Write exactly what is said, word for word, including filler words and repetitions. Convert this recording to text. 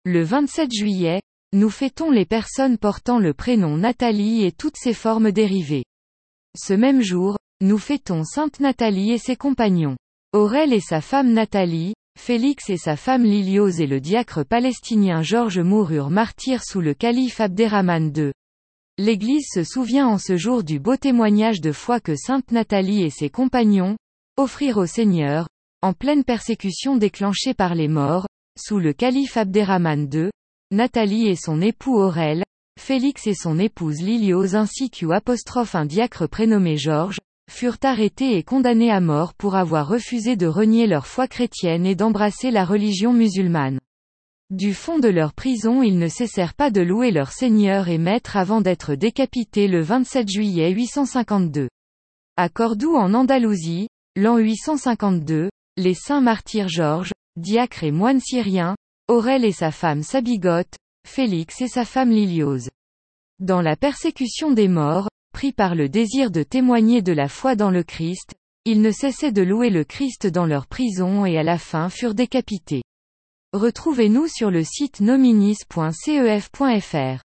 Le vingt-sept juillet, nous fêtons les personnes portant le prénom Nathalie et toutes ses formes dérivées. Ce même jour, nous fêtons Sainte Nathalie et ses compagnons. Aurèle et sa femme Nathalie, Félix et sa femme Liliose et le diacre palestinien Georges moururent martyrs sous le calife Abderrahmane deux. L'Église se souvient en ce jour du beau témoignage de foi que Sainte Nathalie et ses compagnons offrirent au Seigneur, en pleine persécution déclenchée par les morts, sous le calife Abderrahmane deux, Nathalie et son époux Aurèle, Félix et son épouse Liliose ainsi qu'un un diacre prénommé Georges, furent arrêtés et condamnés à mort pour avoir refusé de renier leur foi chrétienne et d'embrasser la religion musulmane. Du fond de leur prison ils ne cessèrent pas de louer leur Seigneur et Maître avant d'être décapités le vingt-sept juillet huit cent cinquante-deux. À Cordoue en Andalousie, l'an huit cent cinquante-deux, les saints martyrs Georges, diacre et moine syrien, Aurèle et sa femme Sabigote, Félix et sa femme Liliose. Dans la persécution des morts, pris par le désir de témoigner de la foi dans le Christ, ils ne cessaient de louer le Christ dans leur prison et à la fin furent décapités. Retrouvez-nous sur le site nominis point cef point fr.